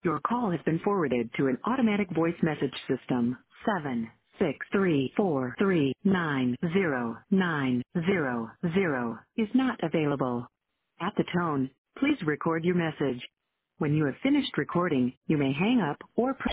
Your call has been forwarded to an automatic voice message system. 76343909000 is not available. At the tone, please record your message. When you have finished recording, you may hang up or